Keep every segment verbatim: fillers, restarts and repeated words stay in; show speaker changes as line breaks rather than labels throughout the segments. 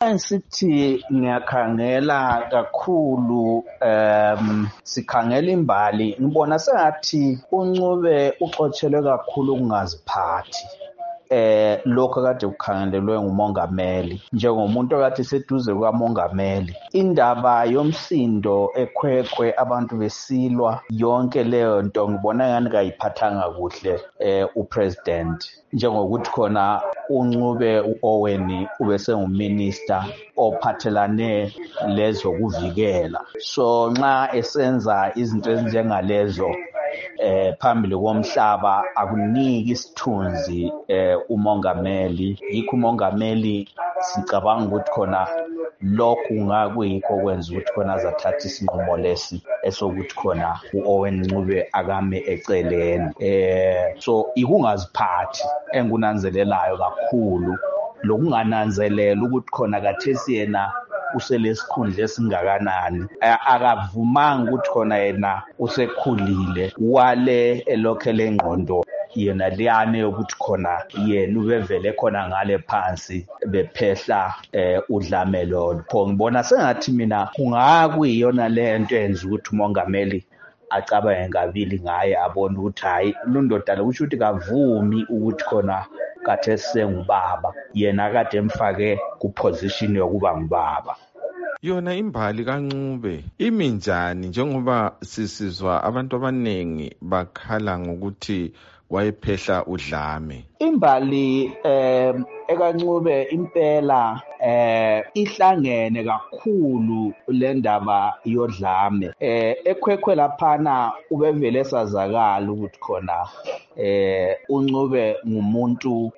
mangisithi ngiyakhangela kakhulu um sikhangela imbali ngibona sengathi uNcube uxotshelwe kakhulu ukungaziphathi eh lokho kade kukhangelelwe ngumongameli njengomuntu okade seduze kwamongameli indaba yomsindo ekhwekhwe abantu besilwa yonke leyo nto ngibona ngani kayiphathanga kuhle eh upresident njengokuthi khona uNcube uOwen ubese nguminister ophathelane lezo kuvikela so nxa esenza izinto ezinjengalezo eh phambili komhlaba akuniki isithunzi eh umongameli yikho umongameli sicabanga ukuthi khona lokhu ngakuyikho kwenza ukuthi khona azathatha isinqumo lesi esokuthi khona uOwen Ncube akame eceleni eh so ikungaziphathi engunanzelelayo kakhulu lokungananzelela ukuthi khona kathesi yena uselesikhundla esingakanani akavumanga ukuthi khona yena usekhulile wale elokhele engqondo yena liyane ukuthi khona yena ubevele khona ngale phansi bephehla eh udlamelo pho ngibona sengathi mina kungakuyiyona lento enza ukuthi umongameli acabange ngabili ngaye abona ukuthi hayi lundoda lokusho ukuthi kavumi ukuthi khona kade sengubaba yena kade emfake kuposition yokuba ngubaba.
Yona imbali kaNcube iminjani njengoba sisizwa abantu abanengi bakhala ngokuthi wayephehla udlame?
Imbali eh ekaNcube impela eh ihlangene kakhulu le ndaba yodlame eh ekhwekhwe laphana ubevele sazakala ukuthi khona eh uNcube ngumuntu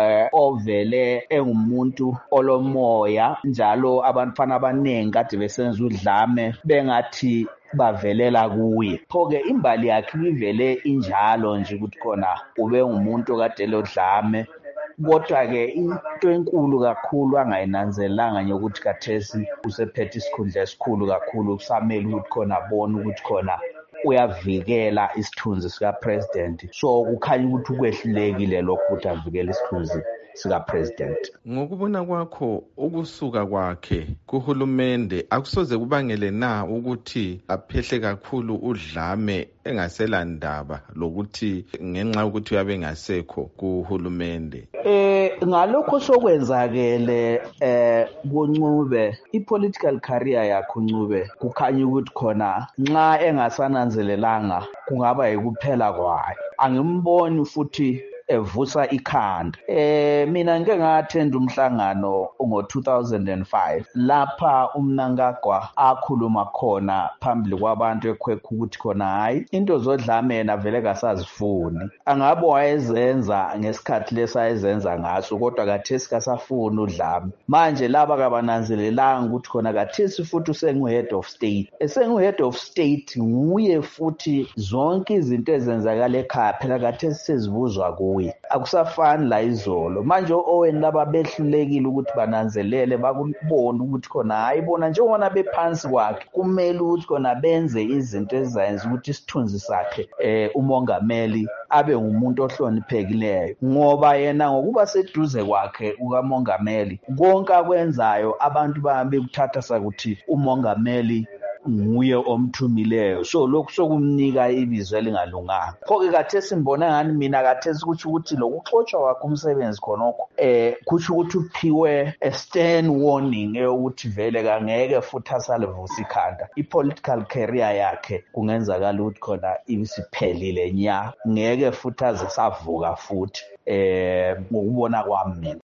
ovele engumuntu olomoya njalo abantwana abanengi kade besenza udlame bengathi bavelela kuye phoke imbali yakhe ivele injalo nje ukuthi khona ube ngumuntu kade lodlame kodwa ke into enkulu kakhulu angayinanzelanga nje ukuthi kathesi usephethe isikhundla esikhulu kakhulu kusamele ukuthi khona abone ukuthi khona uyavikela isithunzi sika president so kukhanya ukuthi ukwehlulekile lokho ukuthi avikele isithunzi sika president.
Ngokubona kwakho ukusuka kwakhe kuhulumende akusoze kubangele na ukuthi aphehle kakhulu udlame engasela ndaba lokuthi ngenxa ukuthi uyabe ngasekho kuhulumende?
Eh ngalokho sokwenzakele eh kuNcube ipolitical career yakhe uNcube kukhanya ukuthi khona nxa engasananzelelanga kungaba yikuphela kwayo angimboni futhi evusa ikhanda eh mina ngeke ngathenda umhlangano ngo two thousand five lapha uMnangagwa akhuluma khona phambili kwabantu ekhwekho ukuthi khona hayi into zodlame yena vele kasazifuni angabe wayezenza ngesikhathi lesayenza ngaso kodwa kathesi kasafuna udlame manje laba kabananzelelanga ukuthi khona kathesi futhi usengu head of state esengu head of state nguye futhi zonke izinto ezenzakala ekhaya phela kathesi sezibuzwa kuye akusafani la izolo manje owen laba behlulekile ukuthi bananzelele bakubona ukuthi khona hayibona njengoba bephansi kwakhe kumele ukuthi khona benze izinto ezizayenza ukuthi isithunzi sakhe eh umongameli abe ngumuntu ohloniphekileyo ngoba yena ngokuba seduze kwakhe ukamongameli konke akwenzayo abantu babe kuthatha sakuthi umongameli nguye omthumileyo so lokho sokumnika ibizo elingalunganga phoke kathesi mbona ngani mina kathesi ukuthi ukuthi lokuxotsha wakhe umsebenzi khonokho eh kuthi ukuthi uphiwe a stern warning eyokuthi vele kangeke futhi asalevusa ikhanda ipolitical career yakhe kungenzakala ukuthi khona ibisiphelile nya ngeke futhi aze savuka futhi eh ngokubona kwami mina.